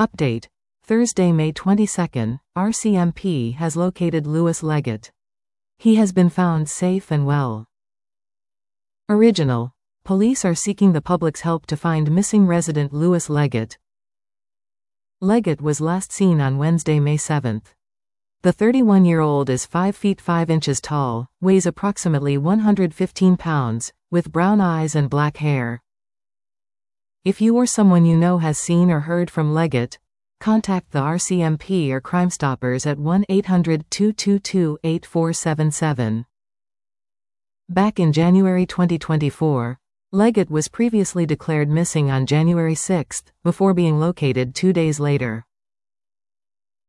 Update. Thursday, May 22, RCMP has located Louis Leggett. He has been found safe and well. Original. Police are seeking the public's help to find missing resident Louis Leggett. Leggett was last seen on Wednesday, May 7. The 31-year-old is 5 feet 5 inches tall, weighs approximately 115 pounds, with brown eyes and black hair. If you or someone you know has seen or heard from Leggett, contact the RCMP or Crime Stoppers at 1-800-222-8477. Back in January 2024, Leggett was previously declared missing on January 6, before being located 2 days later.